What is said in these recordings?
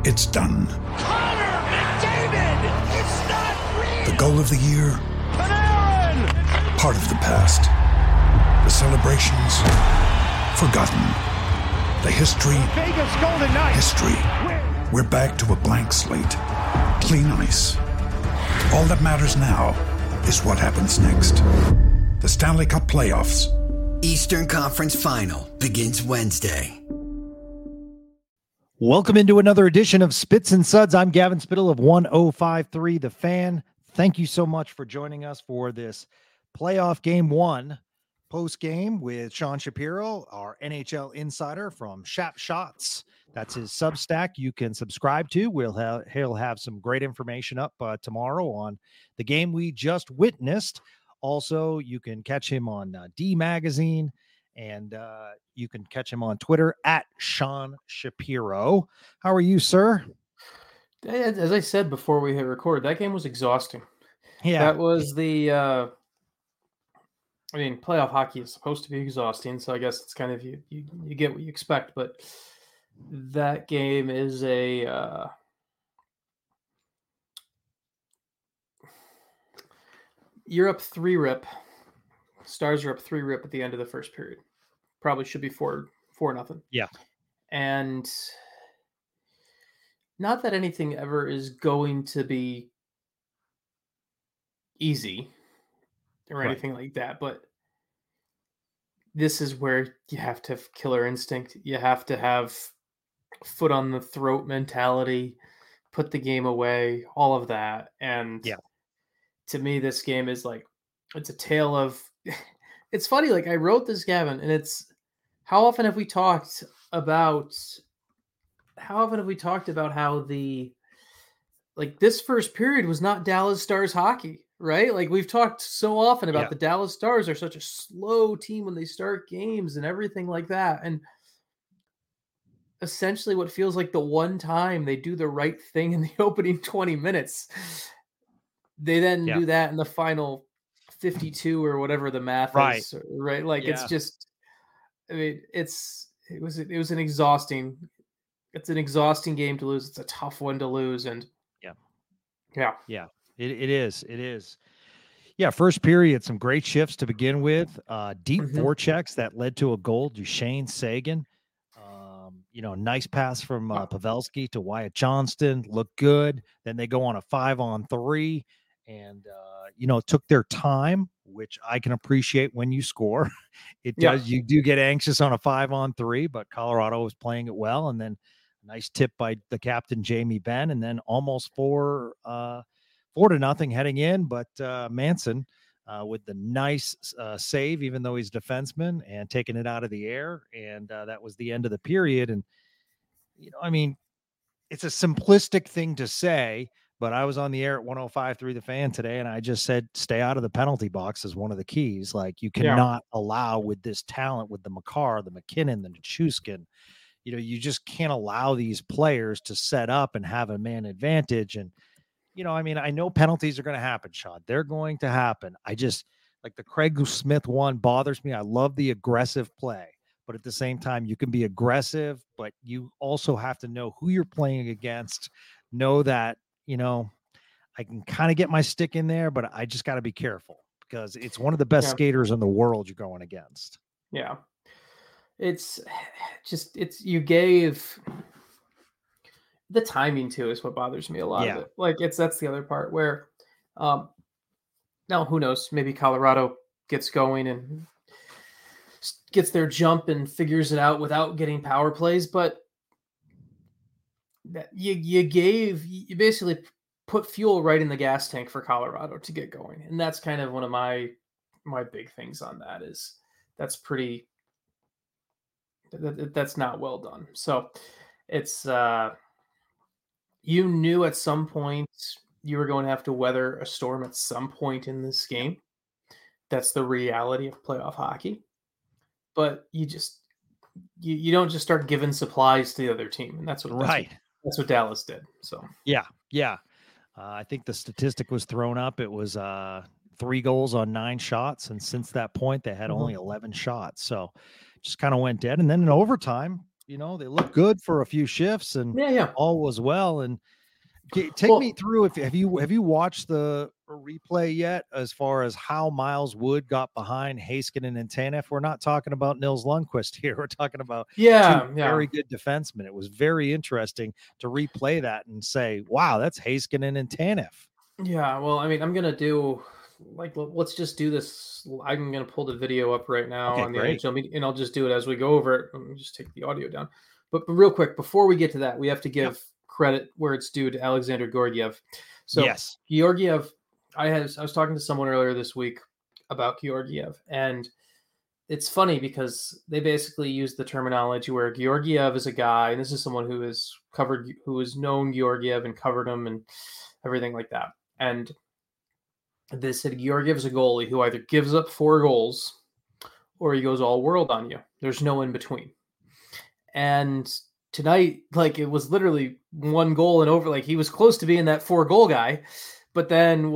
It's done. Connor McDavid! It's not real! The goal of the year? Panarin! Part of the past. The celebrations? Forgotten. The history? Vegas Golden Knights! History. We're back to a blank slate. Clean ice. All that matters now is what happens next. The Stanley Cup Playoffs. Eastern Conference Final begins Wednesday. Welcome into another edition of Spits and Suds. I'm Gavin Spittle of 105.3 The Fan. Thank you so much for joining us for this playoff game one post game with Sean Shapiro, our NHL insider from Shap Shots. That's his Substack you can subscribe to. He'll have some great information up tomorrow on the game we just witnessed. Also, you can catch him on D Magazine, and you can catch him on Twitter at Sean Shapiro. How are you, sir? As I said before we hit record, that game was exhausting. Yeah. That was playoff hockey is supposed to be exhausting, so I guess it's kind of you get what you expect, but that game is you're up 3-rip. Stars are up 3-rip at the end of the first period. Probably should be 4-0. Yeah. And not that anything ever is going to be easy or anything like that, but this is where you have to have killer instinct. You have to have foot on the throat mentality, put the game away, all of that. And to me, this game is like, it's a tale of, it's funny. Like I wrote this, Gavin, and it's, how often have we talked about how this first period was not Dallas Stars hockey, right? Like we've talked so often about the Dallas Stars are such a slow team when they start games and everything like that. And essentially what feels like the one time they do the right thing in the opening 20 minutes, they then do that in the final 52 or whatever the math is, right? Like it's just, I mean, it was an exhausting game to lose. It's a tough one to lose. And it is. Yeah. First period, some great shifts to begin with, deep forechecks that led to a goal. Duchesne Sagan, nice pass from Pavelski to Wyatt Johnston, looked good. Then they go on a 5-on-3 and, took their time, which I can appreciate when you score. It does. You do get anxious on a 5-on-3, but Colorado was playing it well. And then a nice tip by the captain, Jamie Benn, and then almost 4-0 heading in. But Manson with the nice save, even though he's defenseman, and taking it out of the air. And that was the end of the period. And, it's a simplistic thing to say, but I was on the air at 105.3 The Fan today, and I just said, stay out of the penalty box is one of the keys. Like you cannot allow with this talent, with the Makar, the McKinnon, the Nichushkin, you just can't allow these players to set up and have a man advantage. And, I know penalties are going to happen, Sean. They're going to happen. I just, like the Craig Smith one bothers me. I love the aggressive play, but at the same time, you can be aggressive, but you also have to know who you're playing against, know that, I can kind of get my stick in there, but I just got to be careful because it's one of the best skaters in the world you're going against. Yeah. You gave the timing too is what bothers me a lot of it. Like that's the other part where, now who knows, maybe Colorado gets going and gets their jump and figures it out without getting power plays, but you basically put fuel right in the gas tank for Colorado to get going. And that's kind of one of my big things on that is that's not well done. So it's, you knew at some point you were going to have to weather a storm at some point in this game. That's the reality of playoff hockey. But you don't just start giving supplies to the other team. And that's what Dallas did. So, I think the statistic was thrown up. It was 3 goals on 9 shots. And since that point, they had only 11 shots. So just kind of went dead. And then in overtime, you know, they looked good for a few shifts and Yeah. all was well. And take me through, if have you watched the replay yet as far as how Miles Wood got behind Heiskanen and Tanev? We're not talking about Nils Lundqvist here. We're talking about two very good defensemen. It was very interesting to replay that and say, wow, that's Heiskanen and Tanev. Yeah, well, I mean, I'm gonna do let's just do this. I'm gonna pull the video up right now on the NHL, and I'll just do it as we go over it. Let me just take the audio down. But real quick, before we get to that, we have to give credit where it's due to Alexander Georgiev. So yes, Georgiev, I was talking to someone earlier this week about Georgiev, and it's funny because they basically use the terminology where Georgiev is a guy, and this is someone who has known Georgiev and covered him and everything like that. And they said Georgiev is a goalie who either gives up 4 goals or he goes all world on you. There's no in between. And tonight, it was literally 1 goal and over. He was close to being that 4-goal guy, but then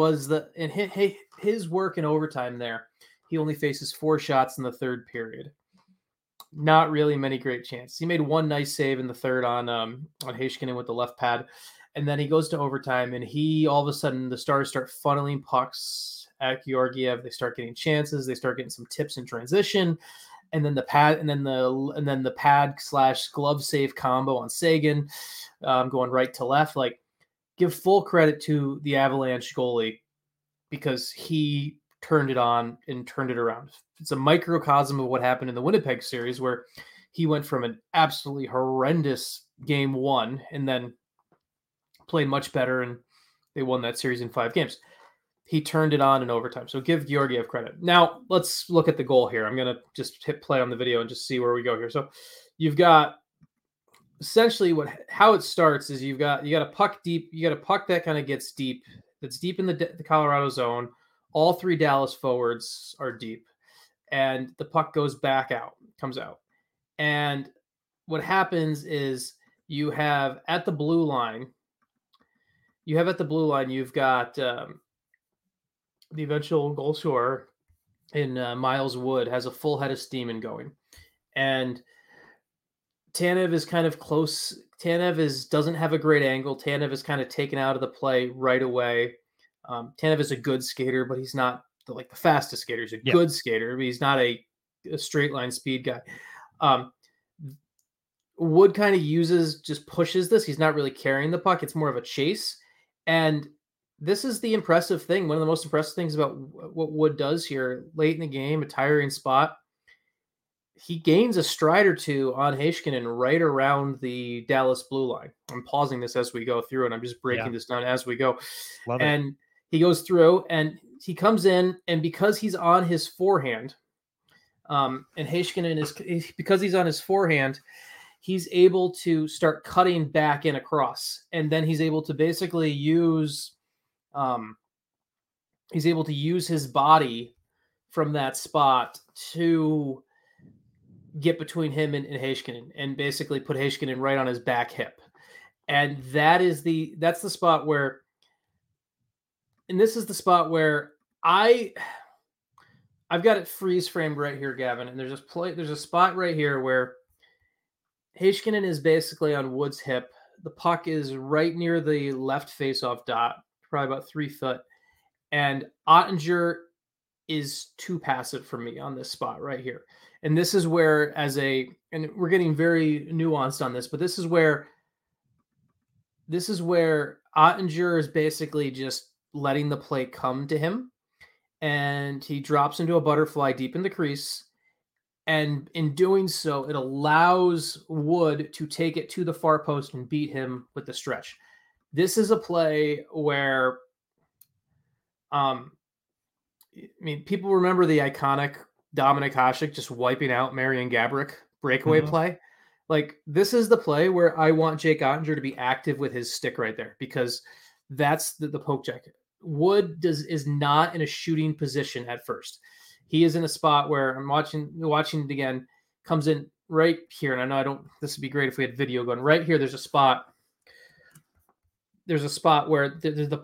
his work in overtime there. He only faces 4 shots in the third period. Not really many great chances. He made 1 nice save in the third on Heiskanen with the left pad. And then he goes to overtime, and all of a sudden the Stars start funneling pucks at Georgiev. They start getting chances. They start getting some tips in transition, and then the pad / glove save combo on Seguin, going right to left. Give full credit to the Avalanche goalie because he turned it on and turned it around. It's a microcosm of what happened in the Winnipeg series, where he went from an absolutely horrendous game 1 and then played much better, and they won that series in 5 games. He turned it on in overtime. So give Georgiev credit. Now let's look at the goal here. I'm going to just hit play on the video and just see where we go here. So you've got essentially how it starts is you got a puck deep. You got a puck that kind of gets deep. That's deep in the Colorado zone. All 3 Dallas forwards are deep, and the puck comes out. And what happens is you have at the blue line, you've got the eventual goal scorer in Miles Wood has a full head of steam and going. And Tanev is kind of close. Tanev doesn't have a great angle. Tanev is kind of taken out of the play right away. Tanev is a good skater, but he's not the fastest skater. He's a good skater, but he's not a straight line speed guy. Wood kind of pushes this. He's not really carrying the puck. It's more of a chase. And this is the impressive thing. One of the most impressive things about what Wood does here late in the game, a tiring spot, he gains a stride or 2 on Heiskanen right around the Dallas blue line. I'm pausing this as we go through, and I'm just breaking this down as we go. Love and it. He goes through, and he comes in, and because he's on his forehand, and Heiskanen because he's on his forehand, he's able to start cutting back in across, and then he's able to basically use his body from that spot to get between him and Heiskanen and basically put Heiskanen right on his back hip. And that's the spot where, and this is the spot where I've got it freeze framed right here, Gavin. And there's a spot right here where Heiskanen is basically on Wood's hip. The puck is right near the left face-off dot, probably about 3 foot. And Oettinger is too passive for me on this spot right here. And this is where, and we're getting very nuanced on this, but this is where Oettinger is basically just letting the play come to him. And he drops into a butterfly deep in the crease. And in doing so, it allows Wood to take it to the far post and beat him with the stretch. This is a play where, people remember the iconic Dominik Hasek just wiping out Marian Gaborik breakaway play. This is the play where I want Jake Oettinger to be active with his stick right there, because that's the poke check. Wood is not in a shooting position at first. He is in a spot where I'm watching it again, comes in right here. And I know this would be great if we had video going right here. There's a spot where the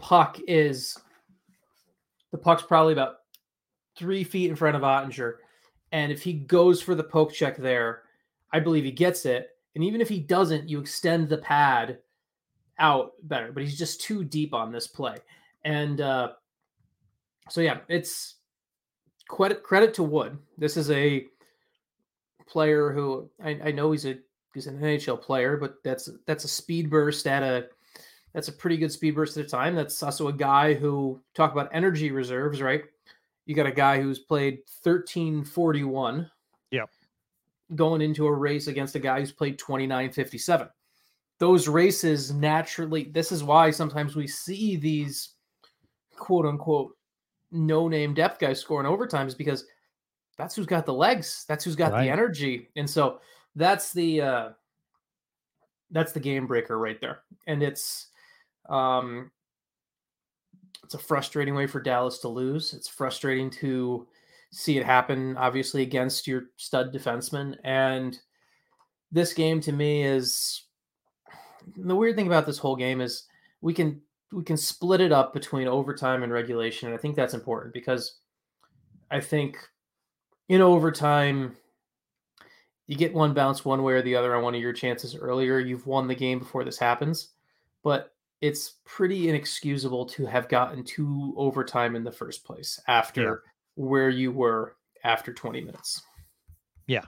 puck's probably about 3 feet in front of Oettinger. And if he goes for the poke check there, I believe he gets it. And even if he doesn't, you extend the pad out better. But he's just too deep on this play. And so, yeah, it's credit to Wood. This is a player who I know he's an NHL player, but that's a speed burst that's a pretty good speed burst at a time. That's also a guy who, talk about energy reserves, right? You got a guy who's played 13:41. Yep. Going into a race against a guy who's played 29:57. Those races naturally, this is why sometimes we see these quote unquote no-name depth guys scoring overtime, is because that's who's got the legs. That's who's got the energy. And so that's the game breaker right there. And it's a frustrating way for Dallas to lose. It's frustrating to see it happen, obviously, against your stud defenseman. And this game, to me, is the weird thing about this whole game is we can split it up between overtime and regulation. And I think that's important, because I think in overtime, you get one bounce one way or the other on one of your chances earlier. You've won the game before this happens, but it's pretty inexcusable to have gotten to overtime in the first place after where you were after 20 minutes. Yeah.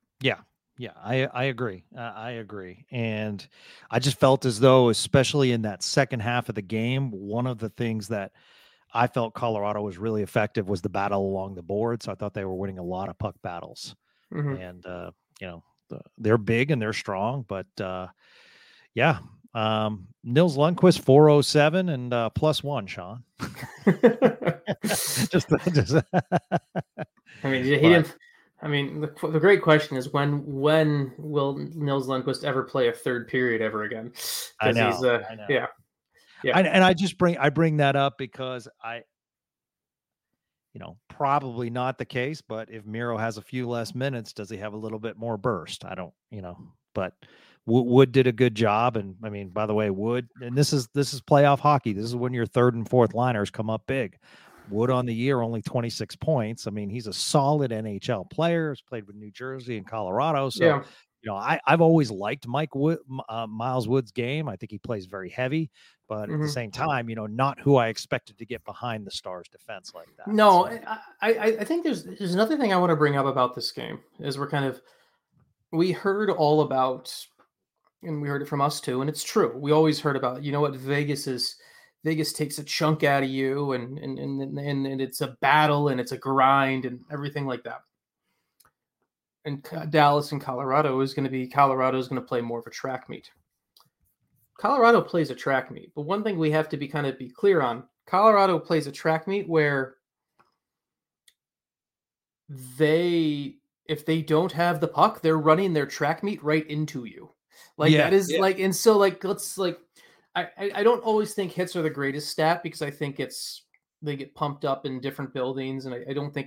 I agree. I agree. And I just felt as though, especially in that second half of the game, one of the things that I felt Colorado was really effective was the battle along the board. So I thought they were winning a lot of puck battles. Mm-hmm. And, they're big and they're strong, but Nils Lundqvist 407 and +1, Sean. just I mean, he didn't. I mean, the great question is when will Nils Lundqvist ever play a third period ever again? I know. Yeah. And I bring that up because probably not the case, but if Miro has a few less minutes, does he have a little bit more burst? I don't, but Wood did a good job. And I mean, by the way, Wood, and this is playoff hockey. This is when your third and fourth liners come up big. Wood on the year, only 26 points. I mean, he's a solid NHL player. He's played with New Jersey and Colorado. So, I've always liked Miles Wood's game. I think he plays very heavy, but at the same time, not who I expected to get behind the Stars defense like that. No, so. I think there's another thing I want to bring up about this game is we heard all about, and we heard it from us too, and it's true. We always heard about, what Vegas takes a chunk out of you and it's a battle and it's a grind and everything like that. And Dallas and Colorado is going to play more of a track meet. Colorado plays a track meet, but one thing we have to be clear on, Colorado plays a track meet where if they don't have the puck, they're running their track meet right into you. And so I don't always think hits are the greatest stat, because I think they get pumped up in different buildings. And I don't think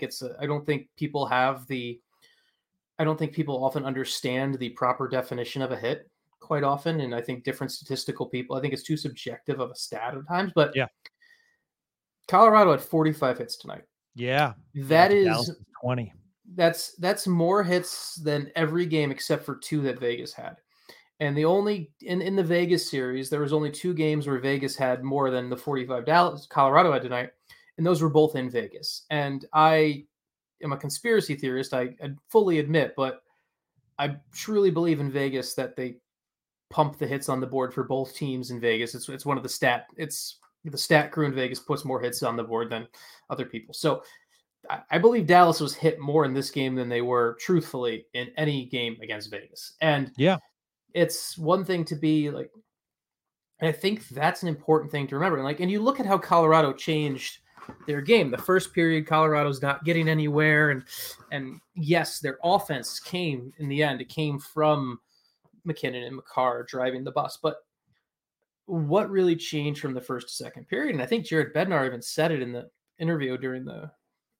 people often understand the proper definition of a hit quite often. And I think different statistical people, I think it's too subjective of a stat at times, but Colorado had 45 hits tonight. Yeah. That is 20. That's more hits than every game except for 2 that Vegas had. And the only in the Vegas series, there was only 2 games where Vegas had more than the 45 Colorado had tonight, and those were both in Vegas. And I am a conspiracy theorist, I fully admit, but I truly believe in Vegas that they pump the hits on the board for both teams in Vegas. It's one of the the stat crew in Vegas puts more hits on the board than other people. So I believe Dallas was hit more in this game than they were, truthfully, in any game against Vegas. And it's one thing to be like, and I think that's an important thing to remember. And you look at how Colorado changed their game. The first period, Colorado's not getting anywhere. And yes, their offense came in the end. It came from McKinnon and Makar driving the bus. But what really changed from the first to second period? And I think Jared Bednar even said it in the interview during the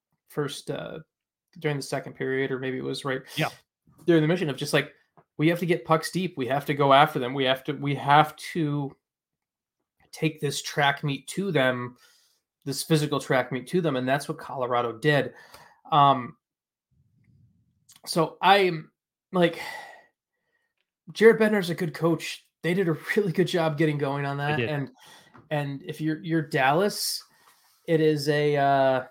second period, or maybe it was during the mission, of just like, we have to get pucks deep. We have to go after them. We have to take this track meet to them, this physical track meet to them. And that's what Colorado did. So I'm like, Jared Bednar's a good coach. They did a really good job getting going on that. And if you're Dallas, it is a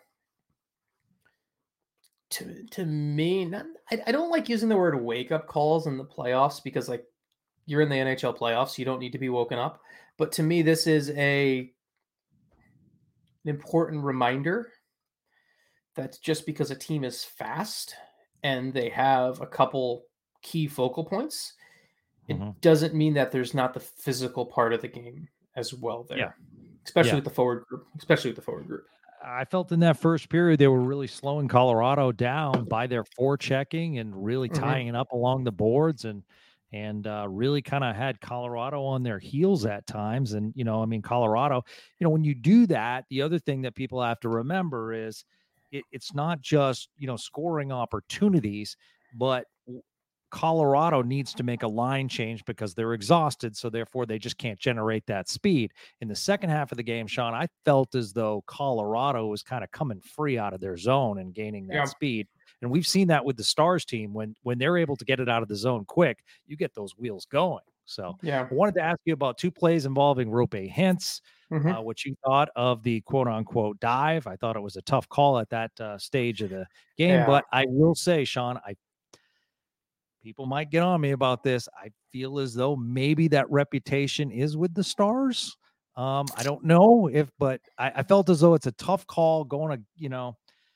to me, I don't like using the word wake up calls in the playoffs because like you're in the NHL playoffs, you don't need to be woken up. But to me, this is an important reminder that just because a team is fast and they have a couple key focal points, it doesn't mean that there's not the physical part of the game as well there. Especially with the forward group. I felt in that first period they were really slowing Colorado down by their forechecking and really tying it up along the boards and really kind of had Colorado on their heels at times. And, Colorado, when you do that, the other thing that people have to remember is it's not just, scoring opportunities, but Colorado needs to make a line change because they're exhausted. So therefore they just can't generate that speed. In the second half of the game, Sean, I felt as though Colorado was kind of coming free out of their zone and gaining that speed. And we've seen that with the Stars team when they're able to get it out of the zone quick, you get those wheels going. So I wanted to ask you about 2 plays involving Roope Hintz, what you thought of the quote unquote dive. I thought it was a tough call at that stage of the game, but I will say, Sean, people might get on me about this. I feel as though maybe that reputation is with the Stars. I don't know but I felt as though it's a tough call going to,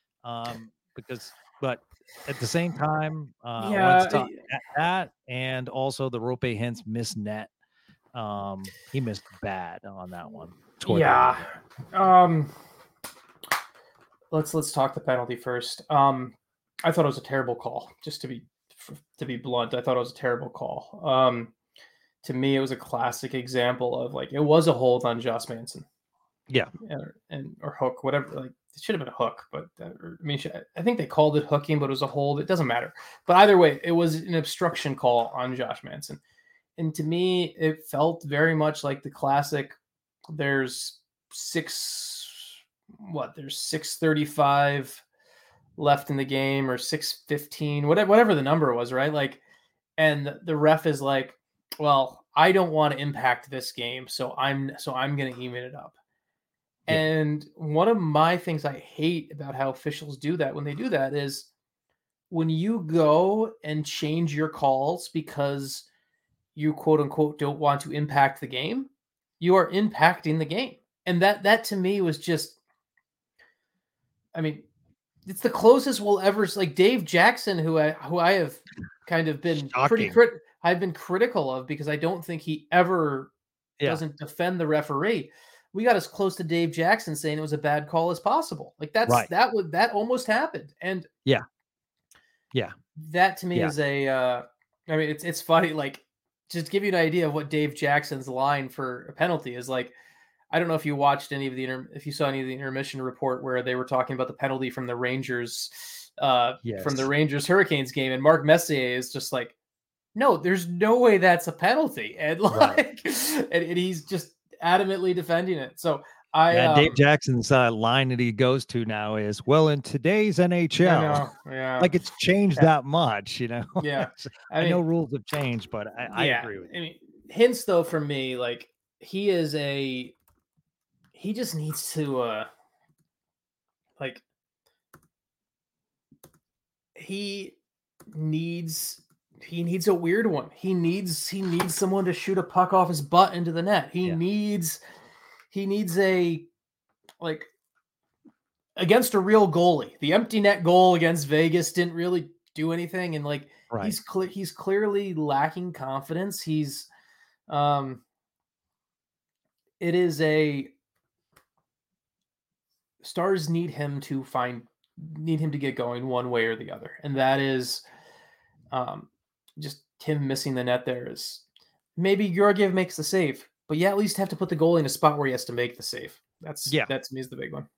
but at the same time, at that and also the Roope Hintz missed net. He missed bad on that one. Let's talk the penalty first. I thought it was a terrible call, just to be blunt. I thought it was a terrible call. To me, it was a classic example of like, it was a hold on Josh Manson. Or hook, whatever. Like it should have been a hook, but I think they called it hooking, but it was a hold. It doesn't matter. But either way, it was an obstruction call on Josh Manson. And to me, it felt very much like the classic. There's 6:35 left in the game or 6:15, whatever the number was, right? Like, and the ref is like, well, I don't want to impact this game, so I'm going to even it up. And one of my things I hate about how officials do that when they do that is when you go and change your calls because you quote unquote don't want to impact the game, you are impacting the game. And that to me was just, it's the closest we'll ever, like Dave Jackson, who I have kind of been I've been critical of because I don't think he ever doesn't defend the referee. We got as close to Dave Jackson saying it was a bad call as possible. Like that almost happened. And that to me is it's funny. Like, just to give you an idea of what Dave Jackson's line for a penalty is like. I don't know if you watched any of if you saw any of the intermission report where they were talking about the penalty from the Rangers, from the Rangers Hurricanes game, and Mark Messier is just like, no, there's no way that's a penalty, and and he's just adamantly defending it. So Dave Jackson's line that he goes to now is, well, in today's NHL, like it's changed that much, I know rules have changed, but I agree with you. Hintz though, for me, like he just needs to he needs a weird one. He needs someone to shoot a puck off his butt into the net. He needs a against a real goalie. The empty net goal against Vegas didn't really do anything, and he's clearly lacking confidence. He's it is Stars need him to get going one way or the other. And that is just him missing the net there is maybe Georgiev makes the save, but at least have to put the goalie in a spot where he has to make the save. That to me is the big one.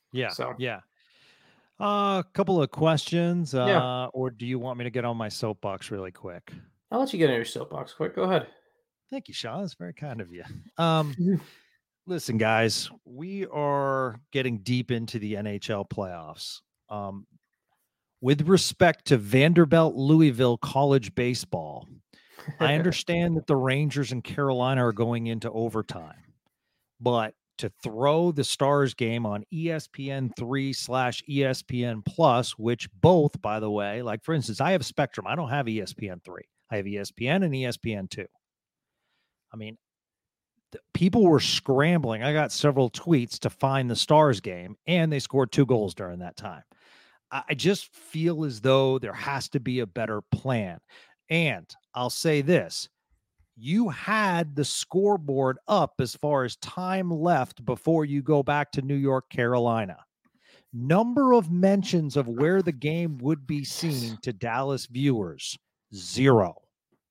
A couple of questions, or do you want me to get on my soapbox really quick? I'll let you get on your soapbox quick. Go ahead. Thank you, Sean. That's very kind of you. Listen, guys, we are getting deep into the NHL playoffs. With respect to Vanderbilt Louisville college baseball, I understand that the Rangers and Carolina are going into overtime, but to throw the Stars game on ESPN3/ESPN Plus, which both, by the way, like for instance, I have Spectrum. I don't have ESPN3. I have ESPN and ESPN2. I mean, people were scrambling. I got several tweets to find the Stars game, and they scored 2 goals during that time. I just feel as though there has to be a better plan. And I'll say this. You had the scoreboard up as far as time left before you go back to New York, Carolina. Number of mentions of where the game would be seen to Dallas viewers, 0.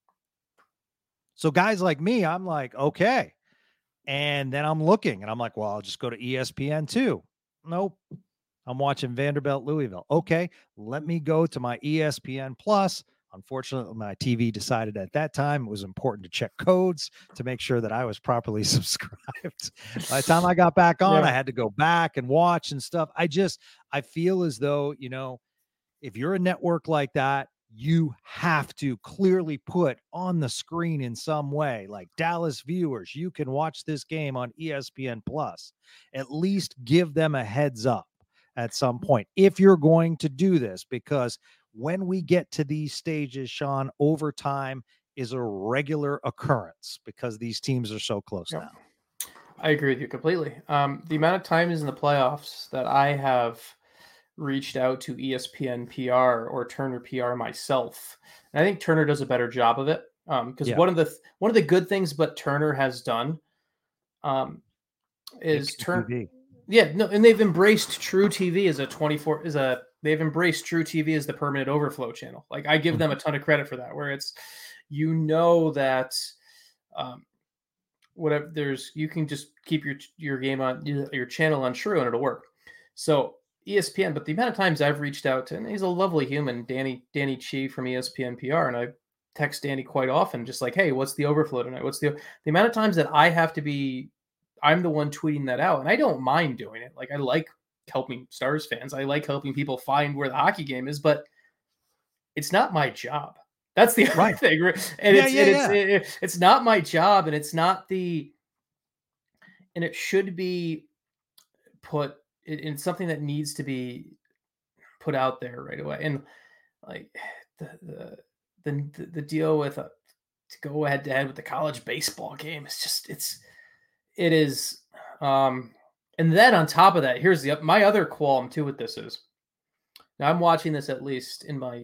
So guys like me, I'm like, okay. And then I'm looking and I'm like, well, I'll just go to ESPN2. Nope. I'm watching Vanderbilt, Louisville. Okay. Let me go to my ESPN Plus. Unfortunately, my TV decided at that time it was important to check codes to make sure that I was properly subscribed. By the time I got back on, I had to go back and watch and stuff. I feel as though, if you're a network like that, you have to clearly put on the screen in some way, like Dallas viewers, you can watch this game on ESPN Plus. At least give them a heads up at some point if you're going to do this, because when we get to these stages, Sean, overtime is a regular occurrence because these teams are so close now. I agree with you completely. The amount of times in the playoffs that I have reached out to ESPN PR or Turner PR myself, and I think Turner does a better job of it, because one of the good things but Turner has done is Turner. Yeah, no, and they've embraced True TV as they've embraced True TV as the permanent overflow channel. Like, I give them a ton of credit for that, where it's, that you can just keep your game on your channel on True and it'll work. So ESPN, but the amount of times I've reached out to, and he's a lovely human, Danny Chi from ESPN PR, and I text Danny quite often, just like, hey, what's the overflow tonight? What's the amount of times that I have to be, I'm the one tweeting that out, and I don't mind doing it. Like, I like helping Stars fans. I like helping people find where the hockey game is, but it's not my job. That's the other thing. And it's not my job, and it's not and it should be put in something that needs to be put out there right away. And like the deal with to go head to head with the college baseball game is just, it is. And then on top of that, here's my other qualm too with this is, now I'm watching this at least in my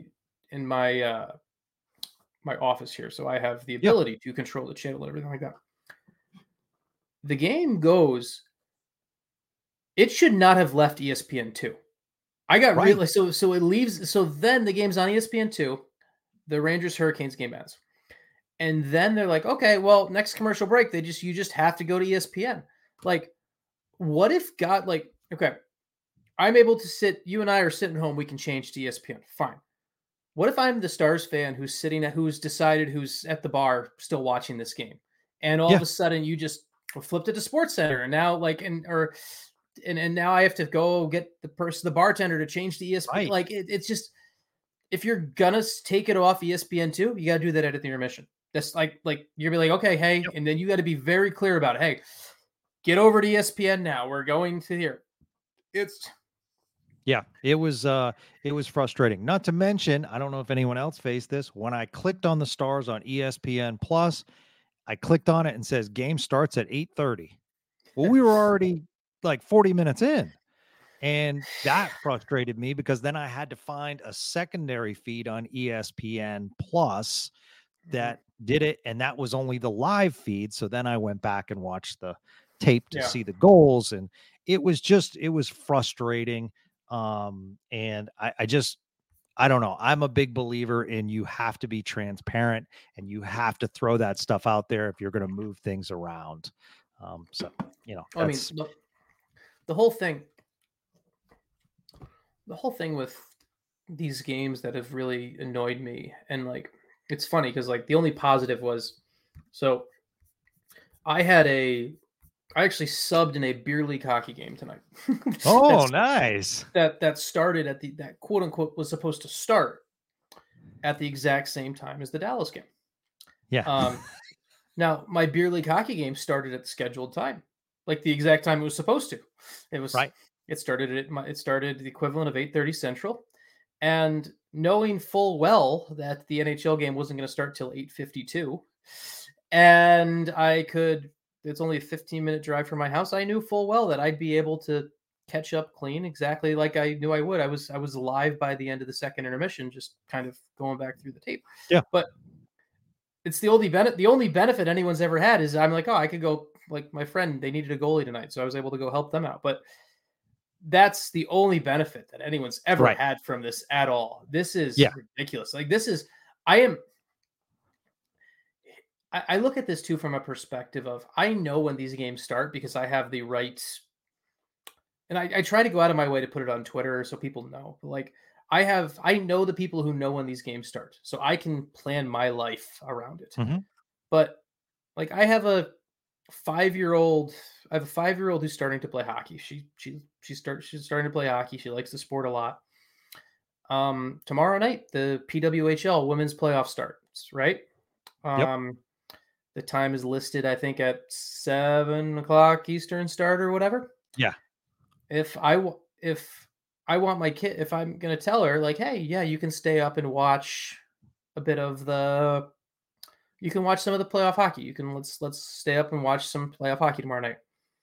my office here, so I have the ability to control the channel and everything like that. The game goes, it should not have left ESPN2. I got really so it leaves. So then the game's on ESPN2. The Rangers Hurricanes game ends, and then they're like, okay, well, next commercial break, you just have to go to ESPN. Like, what if okay, I'm able to sit. You and I are sitting home. We can change to ESPN. Fine. What if I'm the Stars fan who's decided who's at the bar still watching this game, and all of a sudden you just flipped it to SportsCenter, and now and now I have to go get the bartender to change to ESPN. Right. Like, it's just, if you're gonna take it off ESPN2, you got to do that at the intermission. That's like you're be like, okay, hey, and then you got to be very clear about it. Hey, get over to ESPN now. We're going to here. It was frustrating. Not to mention, I don't know if anyone else faced this. When I clicked on the Stars on ESPN Plus, I clicked on it and says game starts at 8:30. Well, we were already like 40 minutes in, and that frustrated me because then I had to find a secondary feed on ESPN Plus that did it, and that was only the live feed. So then I went back and watched the tape to see the goals, and it was frustrating. And I don't know. I'm a big believer in, you have to be transparent and you have to throw that stuff out there if you're going to move things around. So, I mean, the whole thing with these games that have really annoyed me, and like, it's funny because like the only positive was, so I actually subbed in a beer league hockey game tonight. Oh, nice. That started at that quote unquote was supposed to start at the exact same time as the Dallas game. Yeah. Now my beer league hockey game started at the scheduled time, like the exact time it was supposed to. It was Right. It started the equivalent of 8:30 Central, and knowing full well that the NHL game wasn't going to start till 8:52, and it's only a 15-minute drive from my house. I knew full well that I'd be able to catch up clean exactly like I knew I would. I was live by the end of the second intermission, just kind of going back through the tape. Yeah. But it's the only benefit anyone's ever had is I'm like, oh, I could go, like my friend, they needed a goalie tonight, so I was able to go help them out. But that's the only benefit that anyone's ever had from this at all. This is ridiculous. Like I look at this too from a perspective of, I know when these games start because I have the right, and I try to go out of my way to put it on Twitter so people know. Like I know the people who know when these games start, so I can plan my life around it. Mm-hmm. But like I have a 5-year-old who's starting to play hockey. She's starting to play hockey. She likes the sport a lot. Tomorrow night, the PWHL women's playoff starts, right? The time is listed, I think, at 7:00 Eastern start or whatever. Yeah. If I want my kid, if I'm going to tell her like, hey, yeah, you can stay up and watch you can watch some of the playoff hockey. You can let's stay up and watch some playoff hockey tomorrow night.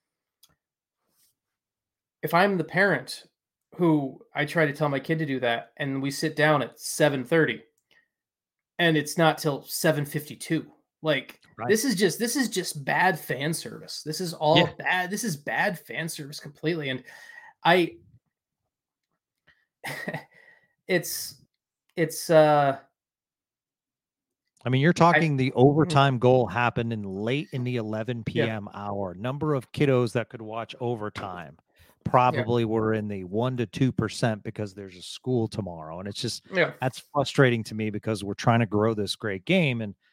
If I'm the parent who I try to tell my kid to do that, and we sit down at 7:30, and it's not till 7:52, like this is just bad fan service. This is all bad. This is bad fan service completely, and it's I mean, you're talking the overtime goal happened late in the 11 p.m. hour. Number of kiddos that could watch overtime probably were in the 1% to 2% because there's a school tomorrow. And it's just, that's frustrating to me because we're trying to grow this great game. And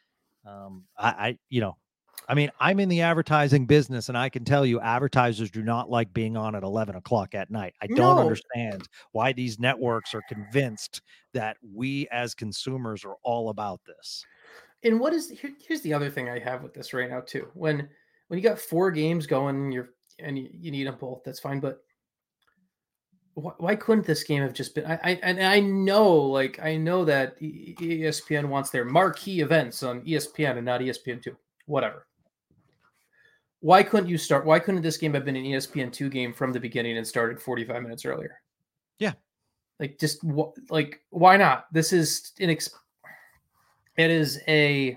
I'm in the advertising business, and I can tell you advertisers do not like being on at 11 o'clock at night. I don't understand why these networks are convinced that we as consumers are all about this. And here's the other thing I have with this right now too. When you got 4 games going, you need them both, that's fine. But why couldn't this game have just been? I know that ESPN wants their marquee events on ESPN and not ESPN2. Whatever. Why couldn't this game have been an ESPN2 game from the beginning and started 45 minutes earlier? Yeah. Why not? This is it is a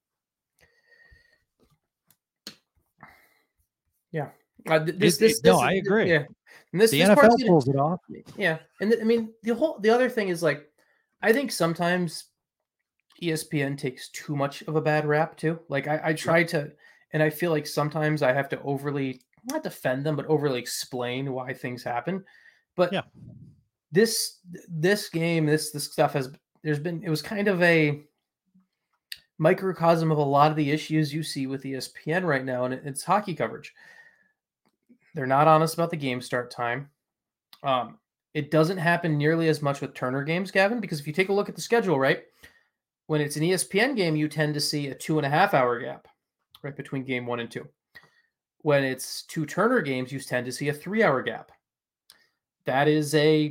I agree. Yeah. And the NFL pulls it off. Yeah. And the other thing is, like, I think sometimes ESPN takes too much of a bad rap too. Like I try to, and I feel like sometimes I have to overly, not defend them, but overly explain why things happen. But this game, this stuff it was kind of a microcosm of a lot of the issues you see with ESPN right now, and it's hockey coverage. They're not honest about the game start time. It doesn't happen nearly as much with Turner games, Gavin, because if you take a look at the schedule, right, when it's an ESPN game, you tend to see a 2.5-hour gap right between game 1 and 2. When it's 2 Turner games, you tend to see a 3-hour gap. That is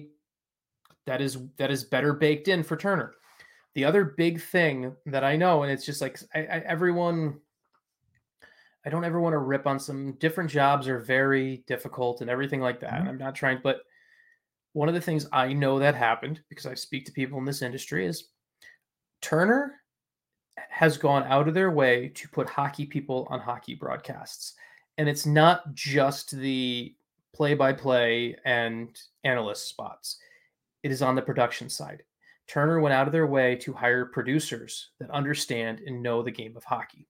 better baked in for Turner. The other big thing that I know, and it's just like I don't ever want to rip on some different jobs are very difficult and everything like that. And I'm not trying, but one of the things I know that happened because I speak to people in this industry is Turner has gone out of their way to put hockey people on hockey broadcasts. And it's not just the play-by-play and analyst spots. It is on the production side. Turner went out of their way to hire producers that understand and know the game of hockey.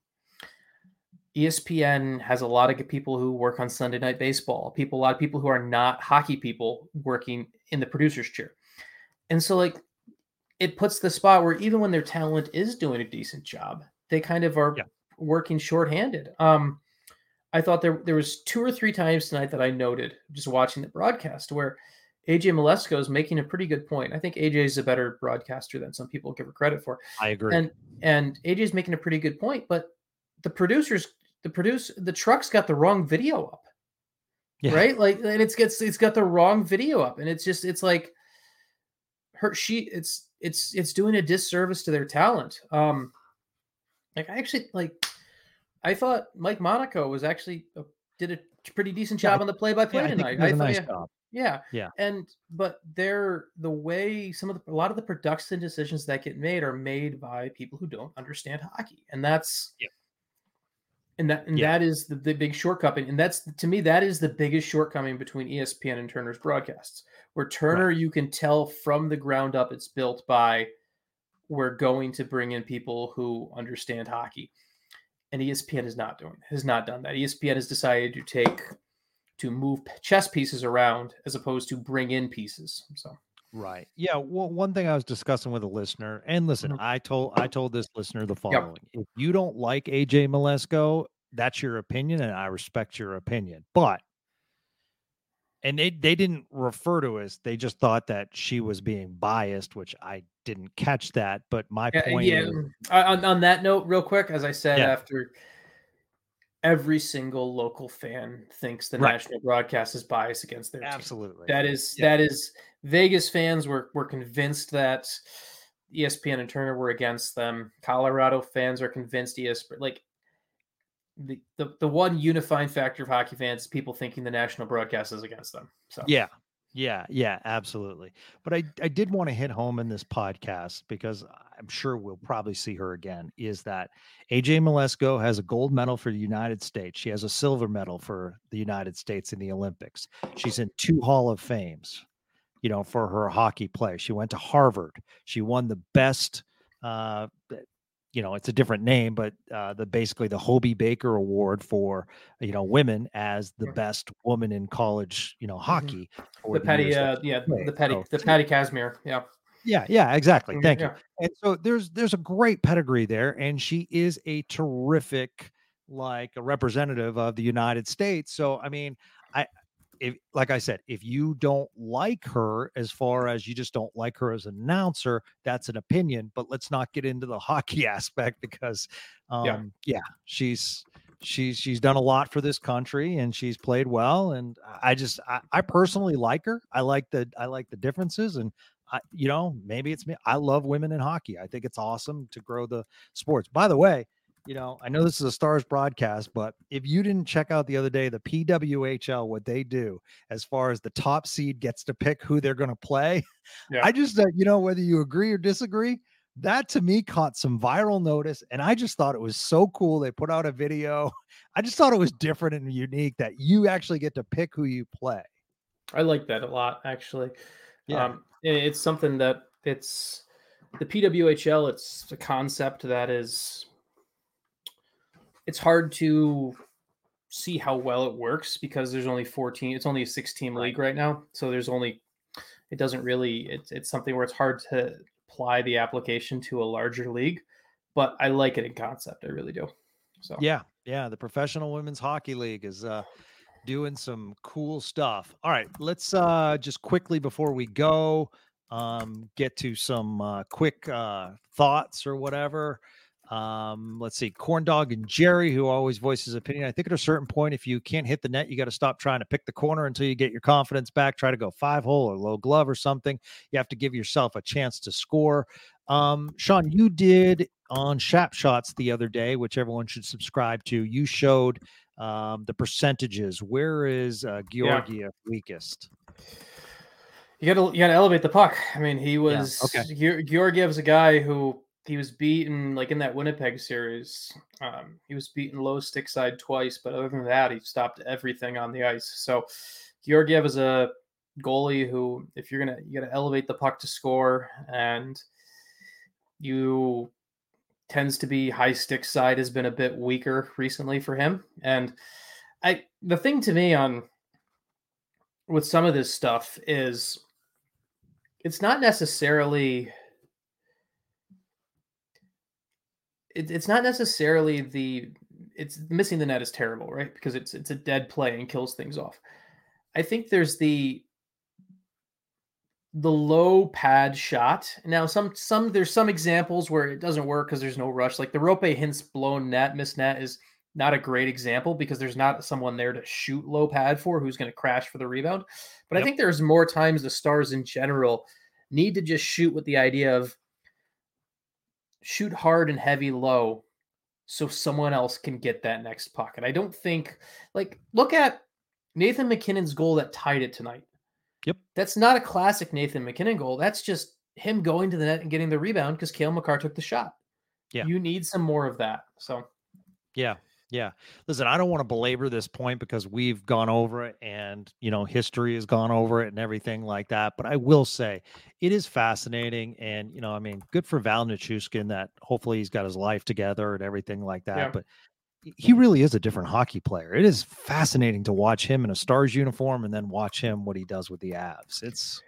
ESPN has a lot of people who work on Sunday Night Baseball, a lot of people who are not hockey people working in the producer's chair. And so, like, it puts the spot where even when their talent is doing a decent job, they kind of are working shorthanded. I thought there was 2 or 3 times tonight that I noted just watching the broadcast where AJ Malesko is making a pretty good point. I think AJ is a better broadcaster than some people give her credit for. I agree. And AJ is making a pretty good point, but the truck's got the wrong video up. Yeah. Right? Like, and it's got the wrong video up, and it's like it's doing a disservice to their talent. I thought Mike Monaco was actually did a pretty decent job on the play-by-play tonight. I thought, nice job. Yeah. But a lot of the production decisions that get made are made by people who don't understand hockey, and that's that is the big shortcoming, and to me that is the biggest shortcoming between ESPN and Turner's broadcasts. Where Turner, you can tell from the ground up, it's built by we're going to bring in people who understand hockey, and ESPN has not done that. ESPN has decided to move chess pieces around as opposed to bring in pieces. So. Right. Yeah. Well, one thing I was discussing with a listener, and listen, I told this listener the following: if you don't like AJ Malesko, that's your opinion, and I respect your opinion. But, and they didn't refer to us; they just thought that she was being biased, which I didn't catch that. But my point is, on that note, real quick, as I said, after every single local fan thinks the national broadcast is biased against their team. Absolutely. That is Vegas fans were convinced that ESPN and Turner were against them. Colorado fans are convinced ESPN, like the one unifying factor of hockey fans is people thinking the national broadcast is against them. So Yeah, absolutely. But I did want to hit home in this podcast, because I'm sure we'll probably see her again, is that AJ Malesko has a gold medal for the United States. She has a silver medal for the United States in the Olympics. She's in 2 Hall of Fames, for her hockey play. She went to Harvard. She won the best, it's a different name, but basically the Hobie Baker Award for, women as the best woman in college, hockey. The Patty Kazmir. Yeah, exactly. Thank you. And so there's a great pedigree there, and she is a terrific, a representative of the United States. So, I mean, like I said, if you don't like her, as far as you just don't like her as an announcer, that's an opinion, but let's not get into the hockey aspect, because she's done a lot for this country, and she's played well. And I personally like her. I like the differences, and maybe it's me. I love women in hockey. I think it's awesome to grow the sports. By the way, I know this is a Stars broadcast, but if you didn't check out the other day, the PWHL, what they do as far as the top seed gets to pick who they're going to play. I just, whether you agree or disagree, that to me caught some viral notice. And I just thought it was so cool. They put out a video. I just thought it was different and unique that you actually get to pick who you play. I like that a lot, actually. Yeah. It's something that it's the PWHL. It's a concept that is, it's hard to see how well it works, because there's only 14. It's only a 6-team league right now. So it's something where it's hard to apply the application to a larger league, but I like it in concept. I really do. So yeah. The Professional Women's Hockey League is doing some cool stuff. All right, let's just quickly, before we go, get to some quick thoughts or whatever. Let's see, Corn Dog and Jerry, who always voices opinion. I think at a certain point, if you can't hit the net, you got to stop trying to pick the corner until you get your confidence back. Try to go 5-hole or low glove or something. You have to give yourself a chance to score. Sean, you did on Shap Shots the other day, which everyone should subscribe to. You showed the percentages. Where is Georgiev weakest? You gotta elevate the puck. I mean, he was Georgiev's a guy who he was beaten, like in that Winnipeg series. He was beaten low stick side twice, but other than that, he stopped everything on the ice. So Georgiev is a goalie who, if you gotta elevate the puck to score, and you tends to be high stick side has been a bit weaker recently for him. And the thing to me with some of this stuff is it's not necessarily it's missing the net is terrible, right? Because it's a dead play and kills things off. I think there's the the low pad shot. Now, there's some examples where it doesn't work because there's no rush. Like the Rope Hintz blown net, missed net is not a great example because there's not someone there to shoot low pad for who's going to crash for the rebound. But I think there's more times the Stars in general need to just shoot with the idea of shoot hard and heavy low so someone else can get that next puck. And I don't think, like, look at Nathan MacKinnon's goal that tied it tonight. Yep. That's not a classic Nathan MacKinnon goal. That's just him going to the net and getting the rebound because Cale Makar took the shot. Yeah. You need some more of that. So, yeah. Listen, I don't want to belabor this point because we've gone over it and, history has gone over it and everything like that. But I will say it is fascinating. And, good for Val Nichushkin that hopefully he's got his life together and everything like that. Yeah. But he really is a different hockey player. It is fascinating to watch him in a Stars uniform and then watch him what he does with the Avs.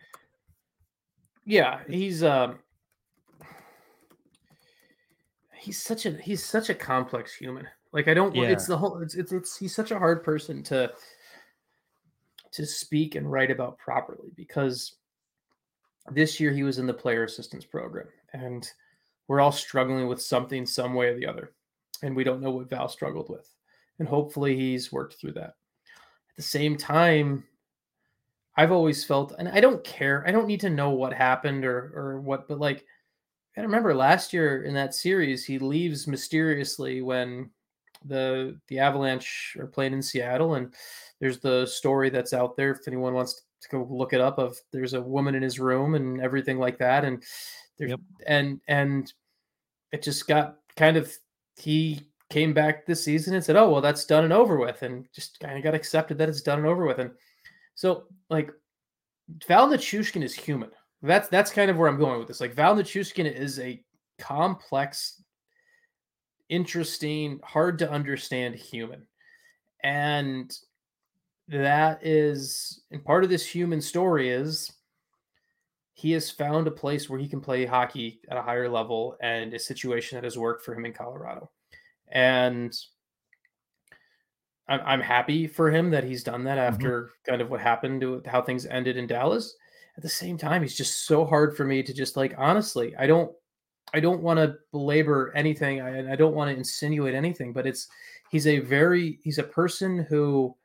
He's such a complex human. Like he's such a hard person to speak and write about properly because this year he was in the player assistance program and we're all struggling with something some way or the other. And we don't know what Val struggled with. And hopefully he's worked through that. At the same time, I've always felt, and I don't care. I don't need to know what happened or what, but like, I remember last year in that series, he leaves mysteriously when the Avalanche are playing in Seattle. And there's the story that's out there. If anyone wants to go look it up of there's a woman in his room and everything like that. And there's, and it just got kind of, he came back this season and said, oh, well, that's done and over with. And just kind of got accepted that it's done and over with. And so like Val Nichushkin is human. That's kind of where I'm going with this. Like Val Nichushkin is a complex, interesting, hard to understand human. And that is, and part of this human story is he has found a place where he can play hockey at a higher level and a situation that has worked for him in Colorado. And I'm happy for him that he's done that after kind of what happened to how things ended in Dallas. At the same time, he's just so hard for me to just like, honestly, I don't want to belabor anything. I don't want to insinuate anything, but he's a person who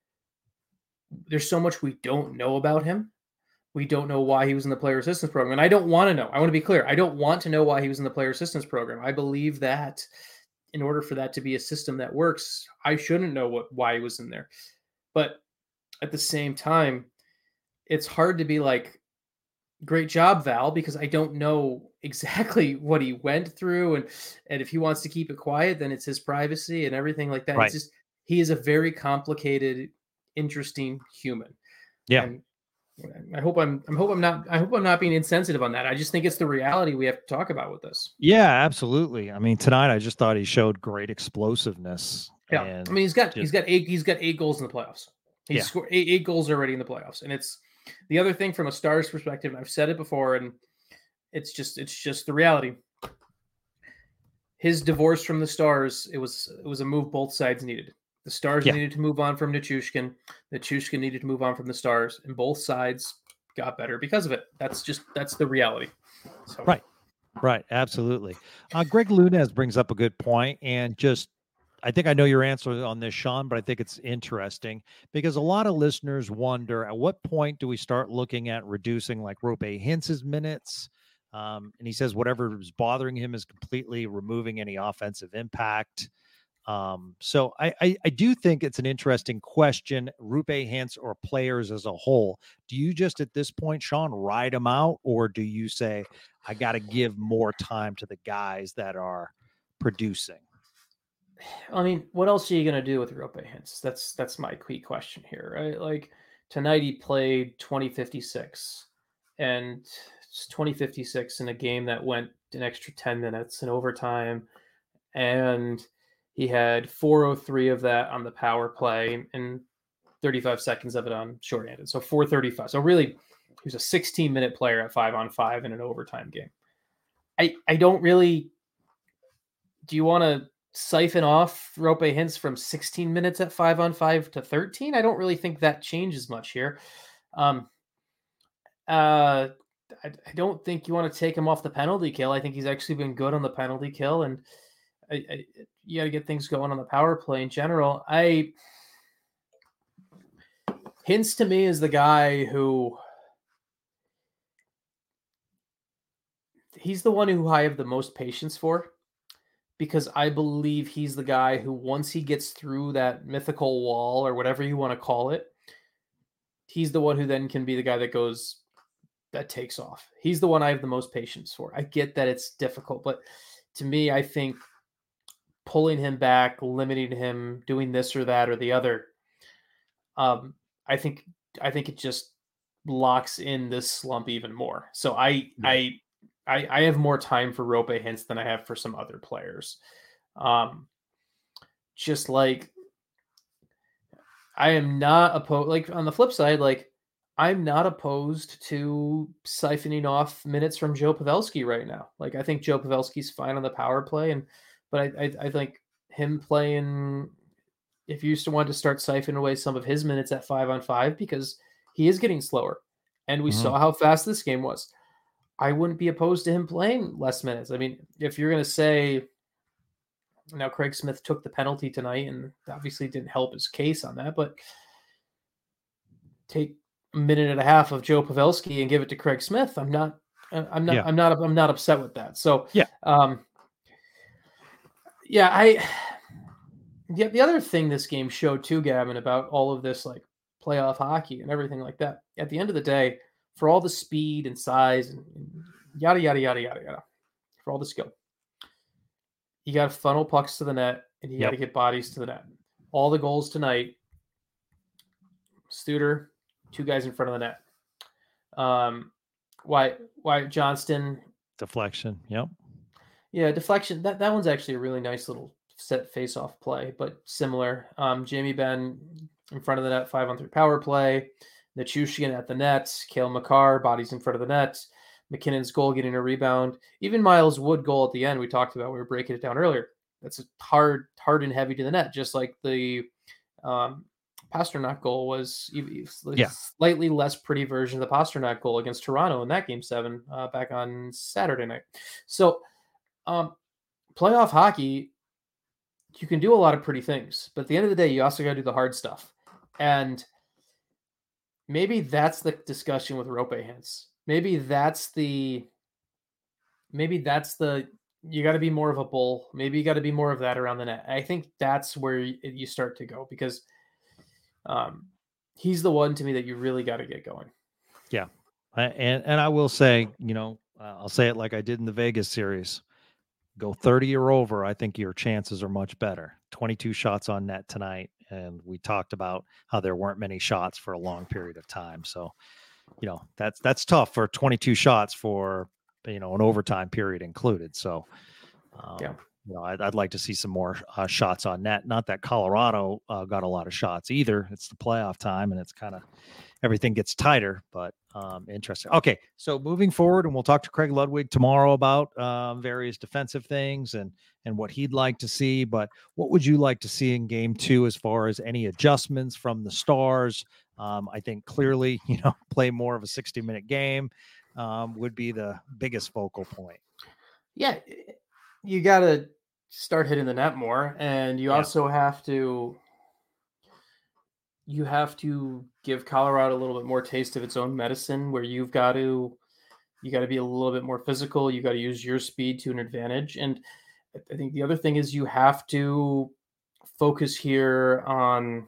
there's so much we don't know about him. We don't know why he was in the player assistance program. And I don't want to know. I want to be clear. I don't want to know why he was in the player assistance program. I believe that in order for that to be a system that works, I shouldn't know why he was in there. But at the same time, it's hard to be like, great job, Val, because I don't know exactly what he went through. And if he wants to keep it quiet, then it's his privacy and everything like that. Right. It's just, he is a very complicated, interesting human. Yeah. And I hope I'm not being insensitive on that. I just think it's the reality we have to talk about with this. Yeah, absolutely. I mean, tonight I just thought he showed great explosiveness. Yeah. I mean, he's got 8 goals in the playoffs. He's scored 8 goals already in the playoffs. And it's the other thing from a Stars perspective, and I've said it before, and it's just the reality. His divorce from the Stars, it was a move both sides needed. The Stars needed to move on from Nichushkin. Nichushkin needed to move on from the Stars, and both sides got better because of it. That's the reality. So. Right. Absolutely. Greg Lunez brings up a good point, and I think I know your answer on this, Sean, but I think it's interesting because a lot of listeners wonder at what point do we start looking at reducing like Rope Hintz's minutes? And he says whatever is bothering him is completely removing any offensive impact. So I do think it's an interesting question, Rupe Hintz or players as a whole. Do you just at this point, Sean, ride them out, or do you say, I got to give more time to the guys that are producing? I mean, what else are you going to do with Rupe Hintz? That's my key question here, right? Like tonight he played 2056 and it's 2056 in a game that went an extra 10 minutes in overtime. And he had 403 of that on the power play and 35 seconds of it on shorthanded. So 435. So really, he was a 16-minute player at 5-on-5 in an overtime game. I don't really. Do you want to siphon off Rope Hintz from 16 minutes at 5-on-5 to 13? I don't really think that changes much here. I don't think you want to take him off the penalty kill. I think he's actually been good on the penalty kill, and you got to get things going on the power play in general. Hintz to me is the guy who he's the one who I have the most patience for, because I believe he's the guy who, once he gets through that mythical wall or whatever you want to call it, he's the one who then can be the guy that takes off. He's the one I have the most patience for. I get that it's difficult, but to me, I think pulling him back, limiting him, doing this or that or the other, I think it just locks in this slump even more. So I have more time for Roope Hintz than I have for some other players. Just like I am not opposed, like on the flip side, like I'm not opposed to siphoning off minutes from Joe Pavelski right now. Like I think Joe Pavelski's fine on the power play, but I think him playing, if you used to want to start siphoning away some of his minutes at 5-on-5, because he is getting slower, and we saw how fast this game was. I wouldn't be opposed to him playing less minutes. I mean, if you're going to say, now Craig Smith took the penalty tonight and obviously didn't help his case on that, but take a minute and a half of Joe Pavelski and give it to Craig Smith. I'm not upset with that. So the other thing this game showed too, Gavin, about all of this like playoff hockey and everything like that, at the end of the day, for all the speed and size and yada, yada, yada, yada, yada, for all the skill, you got to funnel pucks to the net and you got to get bodies to the net. All the goals tonight, Studer, 2 guys in front of the net. Wyatt Johnston. Deflection. Yep. Yeah, deflection. That one's actually a really nice little set face-off play, but similar. Jamie Benn in front of the net, 5-on-3 power play. Nichushkin at the net. Cale Makar, bodies in front of the net. McKinnon's goal getting a rebound. Even Miles Wood goal at the end we talked about. We were breaking it down earlier. That's a hard and heavy to the net, just like the Pasternak goal was slightly less pretty version of the Pasternak goal against Toronto in that Game 7 back on Saturday night. So playoff hockey, you can do a lot of pretty things, but at the end of the day, you also got to do the hard stuff. And maybe that's the discussion with Roope Hintz. Maybe that's the you got to be more of a bull. Maybe you got to be more of that around the net. I think that's where you start to go, because he's the one to me that you really got to get going. Yeah. And I will say, I'll say it like I did in the Vegas series. Go 30 or over, I think your chances are much better. 22 shots on net tonight, and we talked about how there weren't many shots for a long period of time. So, that's tough for 22 shots for, an overtime period included. So, I'd like to see some more shots on net. Not that Colorado got a lot of shots either. It's the playoff time, and it's kind of everything gets tighter, but interesting. Okay, so moving forward, and we'll talk to Craig Ludwig tomorrow about various defensive things and what he'd like to see. But what would you like to see in Game 2 as far as any adjustments from the Stars? I think clearly, play more of a 60-minute game would be the biggest focal point. Yeah, you got to start hitting the net more, and you also have to give Colorado a little bit more taste of its own medicine, where you got to be a little bit more physical. You got to use your speed to an advantage. And I think the other thing is you have to focus here on,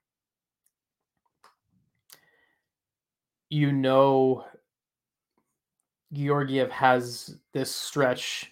Georgiev has this stretch,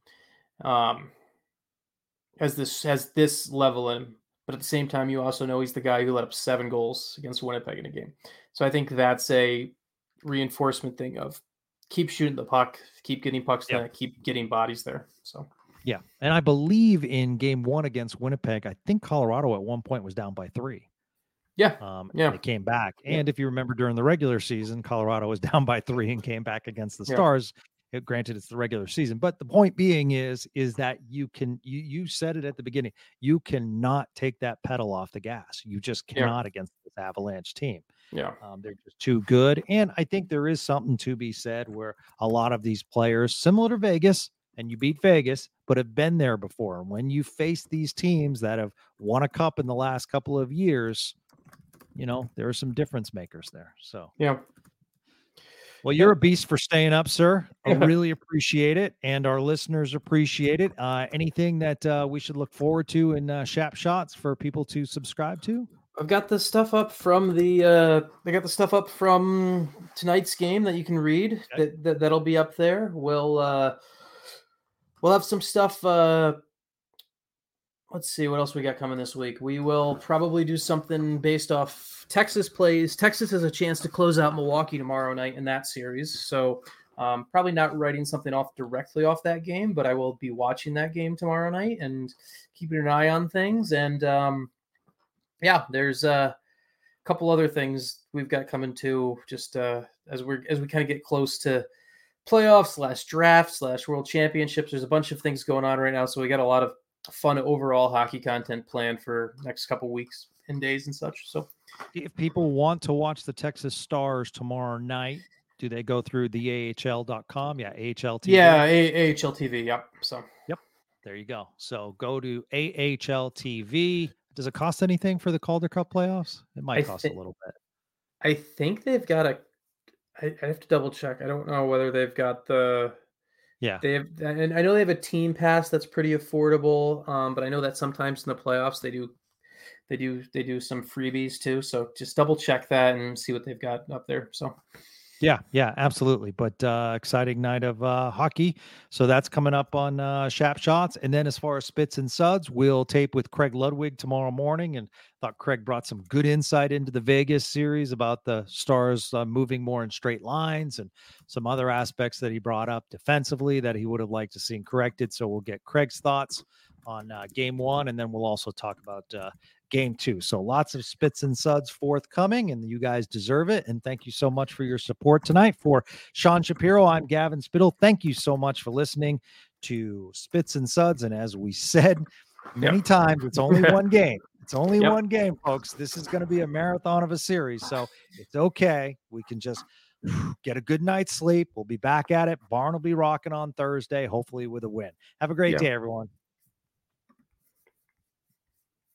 has this level in him. But at the same time, you also know he's the guy who let up 7 goals against Winnipeg in a game. So I think that's a reinforcement thing of keep shooting the puck, keep getting pucks there, keep getting bodies there. So yeah, and I believe in Game 1 against Winnipeg, I think Colorado at one point was down by 3. Yeah, They came back, and if you remember during the regular season, Colorado was down by 3 and came back against the Stars. Granted, it's the regular season, but the point being is that you said it at the beginning, you cannot take that pedal off the gas. You just cannot against this Avalanche team. Yeah. They're just too good. And I think there is something to be said where a lot of these players, similar to Vegas, and you beat Vegas, but have been there before. And when you face these teams that have won a cup in the last couple of years, there are some difference makers there. So, yeah. Well, you're a beast for staying up, sir. I really appreciate it. And our listeners appreciate it. Anything that we should look forward to in Shap Shots for people to subscribe to? I've got the stuff up from tonight's game that you can read. Okay. That'll be up there. We'll have some stuff. Let's see what else we got coming this week. We will probably do something based off Texas plays. Texas has a chance to close out Milwaukee tomorrow night in that series. So probably not writing something off directly off that game, but I will be watching that game tomorrow night and keeping an eye on things. And there's a couple other things we've got coming too, just as we kind of get close to playoffs / draft / world championships. There's a bunch of things going on right now. So we got a lot of fun overall hockey content planned for next couple weeks and days and such. So if people want to watch the Texas Stars tomorrow night, do they go through the AHL.com? Yeah. AHL TV. Yeah. AHL TV. Yep. So, yep. There you go. So go to AHL TV. Does it cost anything for the Calder Cup playoffs? It might cost a little bit. I think they've got I have to double check. I don't know whether they've got the. Yeah, and I know they have a team pass that's pretty affordable. But I know that sometimes in the playoffs they do some freebies too. So just double check that and see what they've got up there. So. Yeah, absolutely. But exciting night of hockey. So that's coming up on Shap Shots. And then as far as Spits and Suds, we'll tape with Craig Ludwig tomorrow morning. And thought Craig brought some good insight into the Vegas series about the Stars moving more in straight lines and some other aspects that he brought up defensively that he would have liked to see corrected. So we'll get Craig's thoughts on game one. And then we'll also talk about game two. So lots of Spits and Suds forthcoming, and you guys deserve it. And thank you so much for your support tonight. For Sean Shapiro, I'm Gavin Spittle. Thank you so much for listening to Spits and Suds. And as we said many times, it's only one game. It's only one game, folks. This is going to be a marathon of a series. So it's okay. We can just get a good night's sleep. We'll be back at it. Barn will be rocking on Thursday, hopefully with a win. Have a great day, everyone.